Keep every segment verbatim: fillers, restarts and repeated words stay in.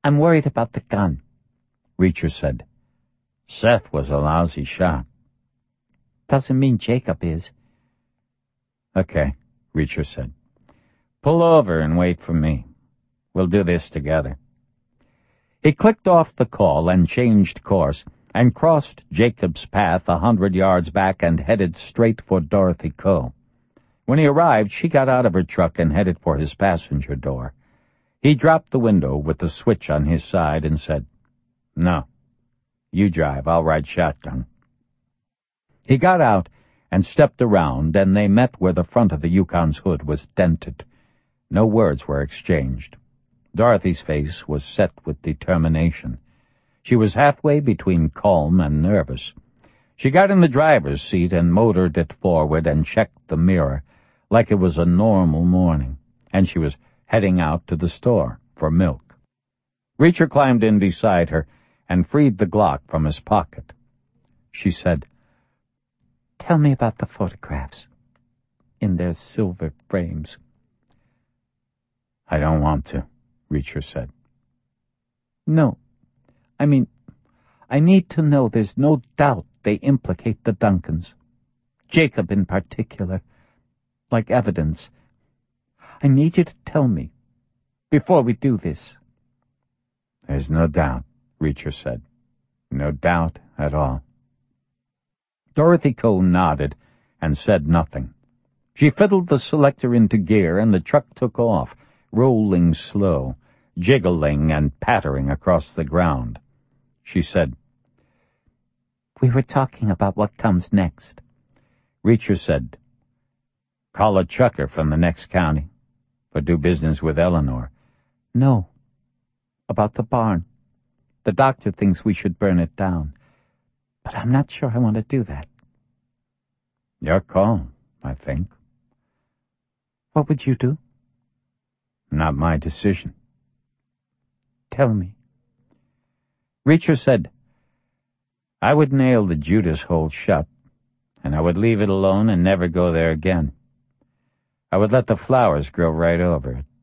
I'm worried about the gun, Reacher said. Seth was a lousy shot. Doesn't mean Jacob is. Okay, Reacher said. Pull over and wait for me. We'll do this together. He clicked off the call and changed course and crossed Jacob's path a hundred yards back and headed straight for Dorothy Coe. When he arrived, she got out of her truck and headed for his passenger door. He dropped the window with the switch on his side and said, No, you drive, I'll ride shotgun. He got out and stepped around, and they met where the front of the Yukon's hood was dented. No words were exchanged. Dorothy's face was set with determination. She was halfway between calm and nervous. She got in the driver's seat and motored it forward and checked the mirror like it was a normal morning, and she was heading out to the store for milk. Reacher climbed in beside her and freed the Glock from his pocket. She said, Tell me about the photographs in their silver frames. I don't want to, Reacher said. No, I mean, I need to know there's no doubt they implicate the Duncans. Jacob in particular, like evidence. I need you to tell me, before we do this. There's no doubt, Reacher said. No doubt at all. Dorothy Coe nodded and said nothing. She fiddled the selector into gear, and the truck took off, rolling slow, jiggling and pattering across the ground. She said, We were talking about what comes next. Reacher said, Call a trucker from the next county, or do business with Eleanor. No, about the barn. The doctor thinks we should burn it down, but I'm not sure I want to do that. Your call, I think. What would you do? Not my decision. Tell me. Reacher said, I would nail the Judas hole shut, and I would leave it alone and never go there again. I would let the flowers grow right over it.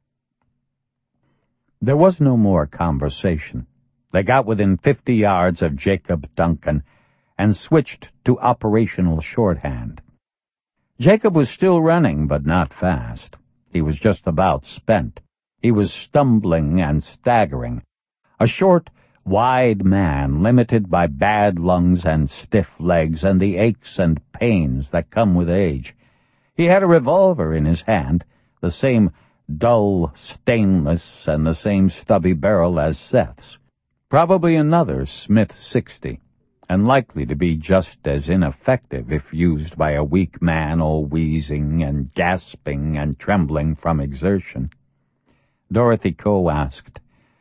There was no more conversation. They got within fifty yards of Jacob Duncan and switched to operational shorthand. Jacob was still running, but not fast. He was just about spent. He was stumbling and staggering. A short, wide man, limited by bad lungs and stiff legs and the aches and pains that come with age. He had a revolver in his hand, the same dull stainless and the same stubby barrel as Seth's. Probably another Smith sixty, and likely to be just as ineffective if used by a weak man all wheezing and gasping and trembling from exertion. Dorothy Coe asked,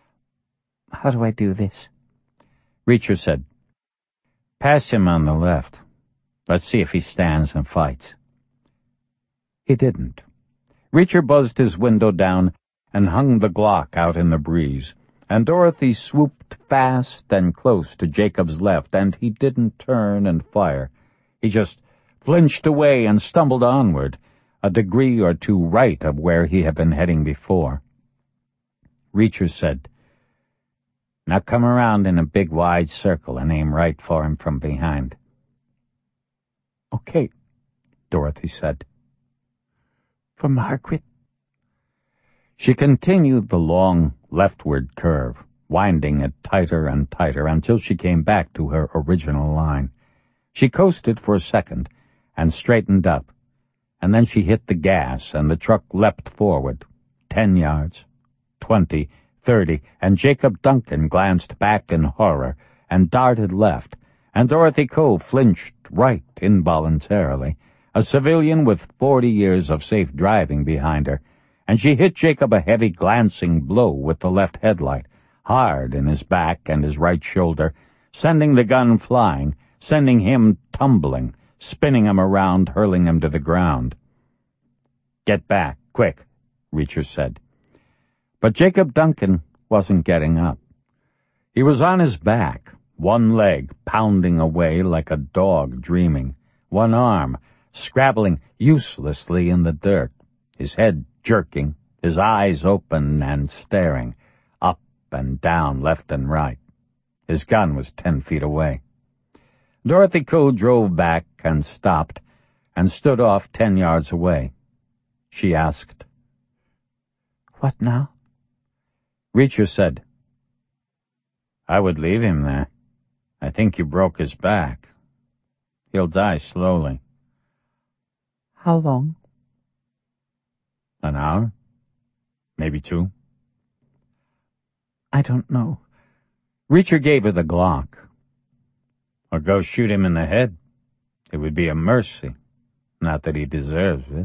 How do I do this? Reacher said, Pass him on the left. Let's see if he stands and fights. He didn't. Reacher buzzed his window down and hung the Glock out in the breeze, and Dorothy swooped fast and close to Jacob's left, and he didn't turn and fire. He just flinched away and stumbled onward, a degree or two right of where he had been heading before. Reacher said, Now come around in a big wide circle and aim right for him from behind. Okay, Dorothy said. For Margaret? She continued the long leftward curve, winding it tighter and tighter until she came back to her original line. She coasted for a second and straightened up, and then she hit the gas and the truck leapt forward, ten yards, twenty, thirty, and Jacob Duncan glanced back in horror and darted left, and Dorothy Coe flinched right involuntarily, a civilian with forty years of safe driving behind her, and she hit Jacob a heavy glancing blow with the left headlight, hard in his back and his right shoulder, sending the gun flying, sending him tumbling, spinning him around, hurling him to the ground. Get back, quick, Reacher said. But Jacob Duncan wasn't getting up. He was on his back, one leg pounding away like a dog dreaming, one arm scrabbling uselessly in the dirt, his head jerking, his eyes open and staring, up and down left and right. His gun was ten feet away. Dorothy Coe drove back and stopped and stood off ten yards away. She asked, "What now?" Reacher said, "I would leave him there. I think you broke his back. He'll die slowly." "How long?" "An hour, maybe two." "I don't know." Reacher gave her the Glock. "Or go shoot him in the head. It would be a mercy. Not that he deserves it."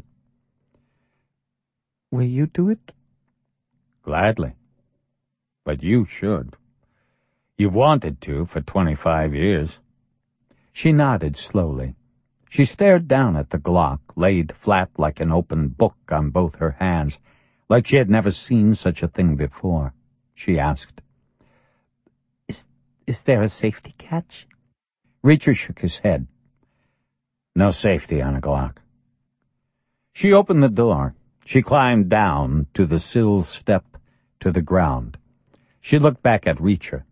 "Will you do it?" "Gladly. But you should. You've wanted to for twenty-five years." She nodded slowly. She stared down at the Glock, laid flat like an open book on both her hands, like she had never seen such a thing before. She asked, Is, is there a safety catch?" Reacher shook his head. "No safety on a Glock." She opened the door. She climbed down to the sill step to the ground. She looked back at Reacher.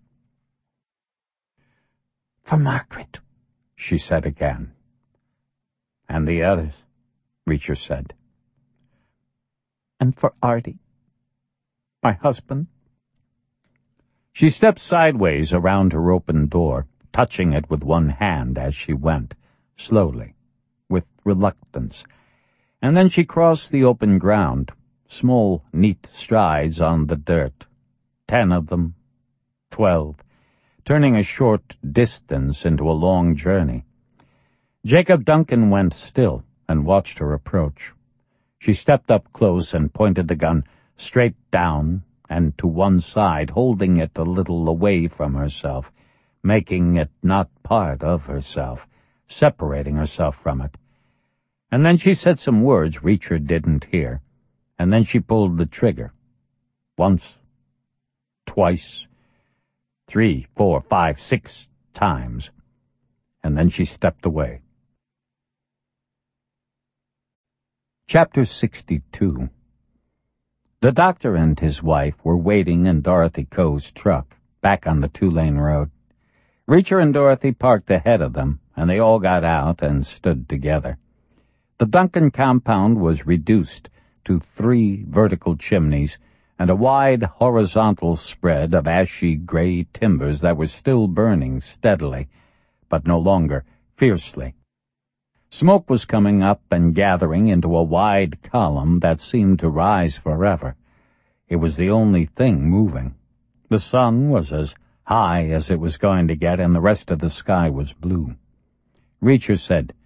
"For Margaret," she said again. "And the others," Reacher said. "And for Artie, my husband." She stepped sideways around her open door, touching it with one hand as she went, slowly, with reluctance. And then she crossed the open ground, small, neat strides on the dirt, ten of them, twelve, turning a short distance into a long journey. Jacob Duncan went still and watched her approach. She stepped up close and pointed the gun straight down and to one side, holding it a little away from herself, making it not part of herself, separating herself from it. And then she said some words Reacher didn't hear, and then she pulled the trigger. Once, twice, three, four, five, six times, and then she stepped away. Chapter sixty-two. The doctor and his wife were waiting in Dorothy Coe's truck, back on the two-lane road. Reacher and Dorothy parked ahead of them, and they all got out and stood together. The Duncan compound was reduced to three vertical chimneys and a wide horizontal spread of ashy gray timbers that were still burning steadily, but no longer fiercely. Smoke was coming up and gathering into a wide column that seemed to rise forever. It was the only thing moving. The sun was as high as it was going to get, and the rest of the sky was blue. Reacher said,